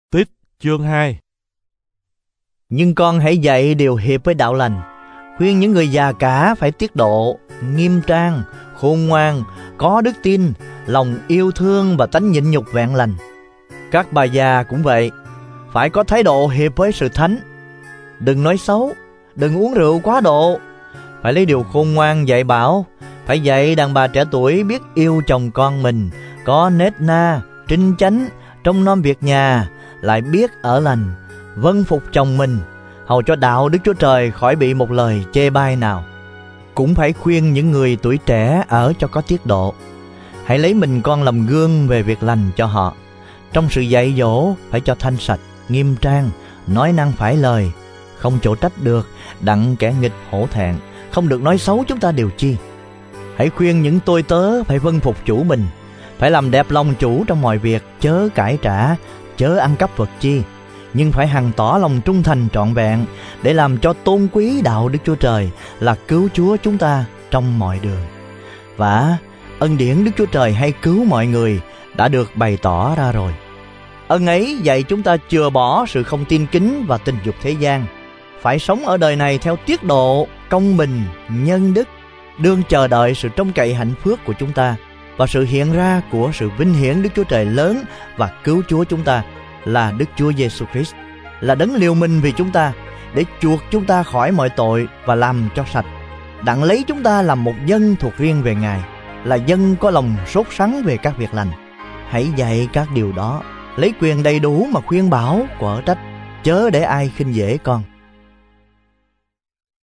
Tít chương 2. Nhưng con hãy dạy điều hiệp với đạo lành, khuyên những người già cả phải tiết độ, nghiêm trang, khôn ngoan, có đức tin, lòng yêu thương và tánh nhịn nhục vẹn lành. Các bà già cũng vậy, phải có thái độ hiệp với sự thánh. Đừng nói xấu, đừng uống rượu quá độ, phải lấy điều khôn ngoan dạy bảo. Phải dạy đàn bà trẻ tuổi biết yêu chồng con mình, có nết na, trinh chánh, trông nom việc nhà, lại biết ở lành, vâng phục chồng mình, hầu cho đạo Đức Chúa Trời khỏi bị một lời chê bai nào. Cũng phải khuyên những người tuổi trẻ ở cho có tiết độ. Hãy lấy mình con làm gương về việc lành cho họ. Trong sự dạy dỗ phải cho thanh sạch, nghiêm trang, nói năng phải lời, không chỗ trách được, đặng kẻ nghịch hổ thẹn, không được nói xấu chúng ta điều chi. Hãy khuyên những tôi tớ phải vâng phục chủ mình, phải làm đẹp lòng chủ trong mọi việc, chớ cãi trả, chớ ăn cắp vật chi, nhưng phải hằng tỏ lòng trung thành trọn vẹn, để làm cho tôn quý đạo Đức Chúa Trời là cứu Chúa chúng ta trong mọi đường. Và ân điển Đức Chúa Trời hay cứu mọi người đã được bày tỏ ra rồi. Ân ấy dạy chúng ta chừa bỏ sự không tin kính và tình dục thế gian, phải sống ở đời này theo tiết độ, công bình, nhân đức, đương chờ đợi sự trông cậy hạnh phúc của chúng ta và sự hiện ra của sự vinh hiển Đức Chúa Trời lớn và cứu Chúa chúng ta là Đức Chúa Giêsu Christ, là đấng liều mình vì chúng ta để chuộc chúng ta khỏi mọi tội và làm cho sạch, đặng lấy chúng ta làm một dân thuộc riêng về Ngài, là dân có lòng sốt sắng về các việc lành. Hãy dạy các điều đó, lấy quyền đầy đủ mà khuyên bảo, quở trách, chớ để ai khinh dễ con.